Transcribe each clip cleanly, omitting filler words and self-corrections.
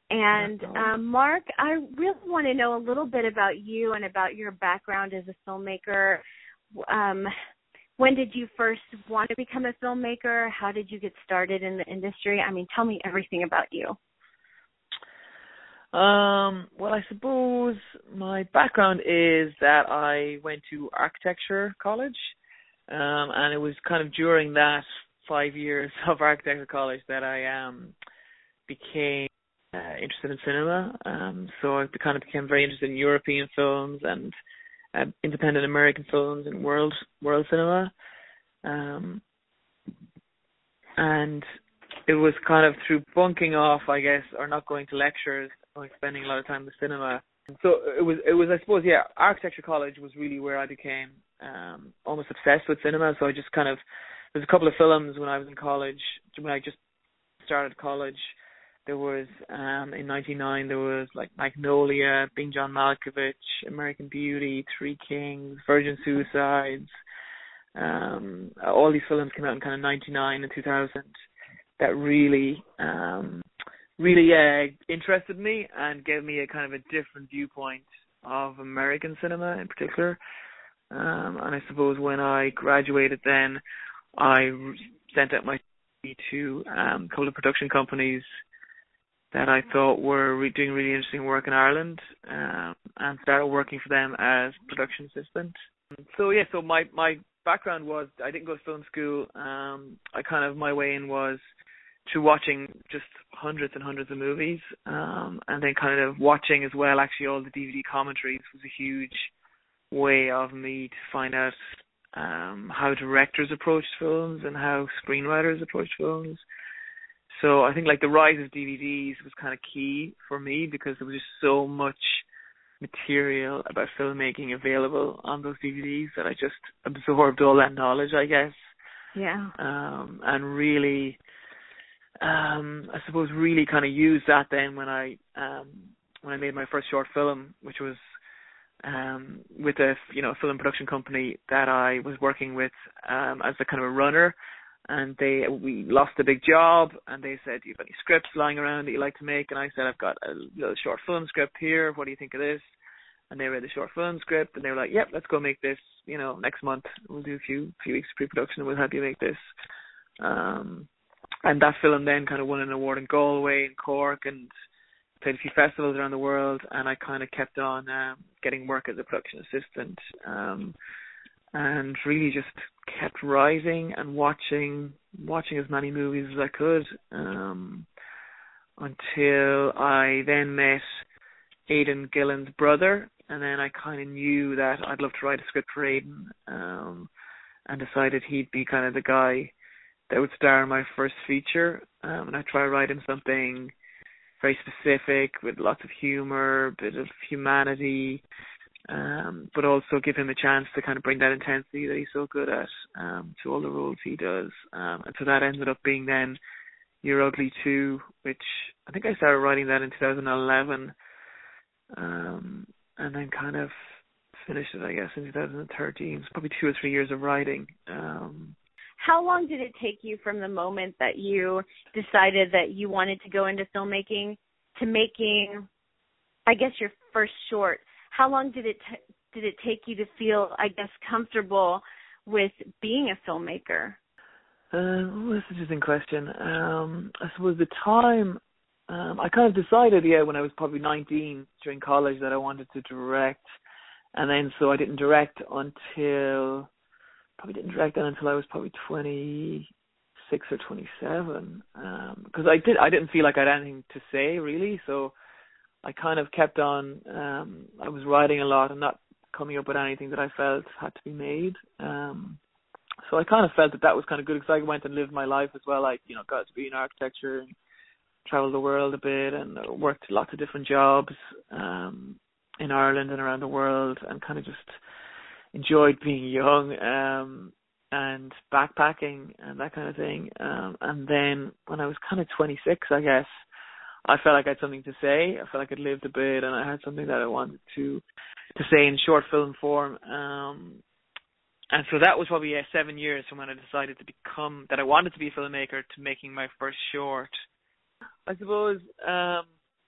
And That's all. Mark, I really want to know a little bit about you and about your background as a filmmaker. When did you first want to become a filmmaker? How did you get started in the industry? I mean, tell me everything about you. Well, I suppose my background is that I went to architecture college, and it was kind of during that 5 years of architecture college that I became interested in cinema. So I kind of became very interested in European films and independent American films and world cinema. And it was kind of through bunking off, I guess, or not going to lectures, like spending a lot of time in the cinema. So it was, I suppose, yeah, architecture college was really where I became almost obsessed with cinema. So I just kind of, there's a couple of films when I was in college, when I just started college. There was, in 99, there was like Magnolia, Being John Malkovich, American Beauty, Three Kings, Virgin Suicides. All these films came out in kind of 99 and 2000 that really interested me and gave me a kind of a different viewpoint of American cinema in particular. And I suppose when I graduated then, I sent out my CV to a couple of production companies that I thought were doing really interesting work in Ireland, and started working for them as production assistant. So my background was, I didn't go to film school. My way in was through watching just hundreds and hundreds of movies, and then kind of watching as well, actually all the DVD commentaries was a huge way of me to find out how directors approached films and how screenwriters approached films. So I think like the rise of DVDs was kind of key for me because there was just so much material about filmmaking available on those DVDs that I just absorbed all that knowledge, I guess. Yeah. And really, I suppose really kind of used that then when I made my first short film, which was with a film production company that I was working with as a kind of a runner. And we lost a big job, and they said, "Do you have any scripts lying around that you like to make?" And I said, "I've got a little short film script here. What do you think of this?" And they read the short film script, and they were like, "Yep, let's go make this. Next month we'll do a few weeks of pre-production, and we'll help you make this." And that film then kind of won an award in Galway and Cork, and played a few festivals around the world. And I kind of kept on getting work as a production assistant. And really just kept rising and watching as many movies as I could, until I then met Aidan Gillen's brother, and then I kind of knew that I'd love to write a script for Aidan, and decided he'd be kind of the guy that would star in my first feature, and I try to write him something very specific with lots of humor, a bit of humanity, but also give him a chance to kind of bring that intensity that he's so good at to all the roles he does. And so that ended up being then You're Ugly Too, which I think I started writing that in 2011, and then kind of finished it, I guess, in 2013. It's probably 2 or 3 years of writing. How long did it take you from the moment that you decided that you wanted to go into filmmaking to making, I guess, your first short? How long did it take you to feel, I guess, comfortable with being a filmmaker? That's an interesting question. I suppose the time, I kind of decided, when I was probably 19 during college that I wanted to direct. And then so I didn't direct until I was probably 26 or 27. Because I didn't feel like I had anything to say, really. So I kind of kept on, I was writing a lot and not coming up with anything that I felt had to be made. So I kind of felt that was kind of good because I went and lived my life as well. I, got to be in architecture and traveled the world a bit and worked lots of different jobs in Ireland and around the world, and kind of just enjoyed being young and backpacking and that kind of thing. And then when I was kind of 26, I guess, I felt like I had something to say. I felt like I'd lived a bit and I had something that I wanted to say in short film form. And so that was probably 7 years from when I decided that I wanted to be a filmmaker to making my first short. I suppose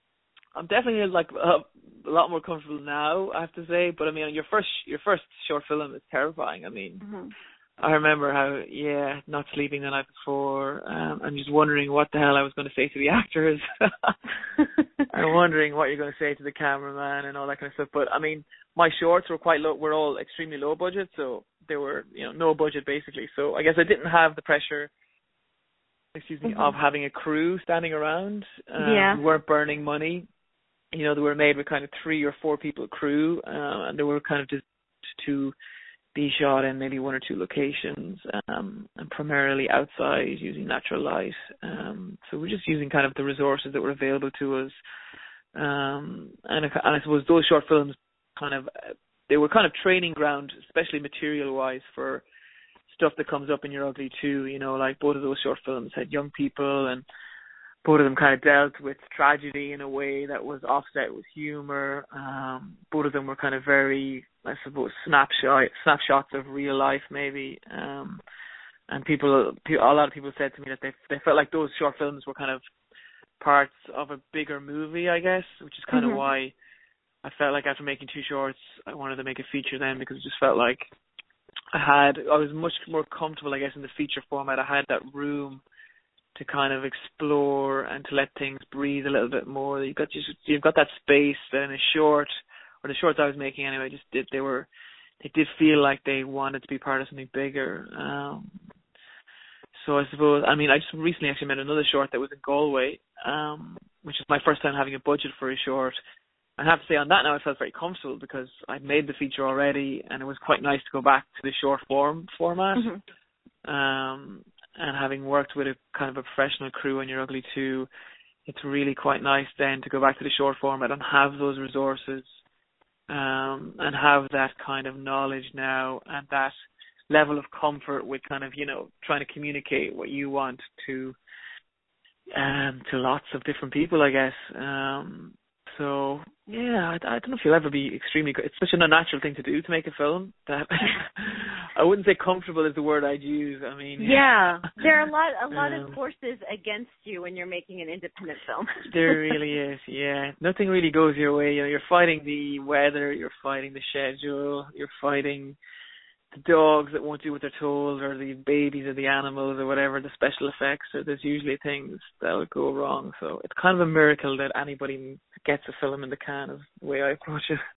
I'm definitely like a lot more comfortable now, I have to say. But I mean, your first short film is terrifying. I mean, I remember not sleeping the night before, and just wondering what the hell I was going to say to the actors, and wondering what you're going to say to the cameraman and all that kind of stuff. But I mean, my shorts were all extremely low budget, so they were, no budget basically. So I guess I didn't have the pressure, of having a crew standing around. We weren't burning money. They were made with kind of 3 or 4 people crew, and they were kind of just to be shot in maybe 1 or 2 locations, and primarily outside using natural light. So we're just using kind of the resources that were available to us. And I suppose those short films they were kind of training ground, especially material-wise, for stuff that comes up in You're Ugly Too. Like both of those short films had young people, and both of them kind of dealt with tragedy in a way that was offset with humor. Both of them were kind of very, I suppose, snapshots of real life, maybe. And a lot of people said to me that they felt like those short films were kind of parts of a bigger movie, I guess, which is kind of why I felt like after making 2 shorts, I wanted to make a feature then, because it just felt like I was much more comfortable, I guess, in the feature format. I had that room to kind of explore and to let things breathe a little bit more. You've got that space that in a short, or the shorts I was making anyway, they did feel like they wanted to be part of something bigger. So I suppose, I mean, I just recently actually made another short that was in Galway, which is my first time having a budget for a short. I have to say on that now I felt very comfortable because I'd made the feature already, and it was quite nice to go back to the short format. And having worked with a kind of a professional crew on You're Ugly Too, it's really quite nice then to go back to the short format and have those resources, and have that kind of knowledge now and that level of comfort with kind of, trying to communicate what you want to lots of different people, I guess. So yeah, I don't know if you'll ever be extremely good. It's such an unnatural thing to do, to make a film, that I wouldn't say comfortable is the word I'd use. I mean, there are a lot of forces against you when you're making an independent film. There really is. Yeah, nothing really goes your way. You're fighting the weather, you're fighting the schedule, you're fighting the dogs that won't do what they're told, or the babies or the animals or whatever, the special effects. So there's usually things that will go wrong. So it's kind of a miracle that anybody gets a film in the can, is the way I approach it.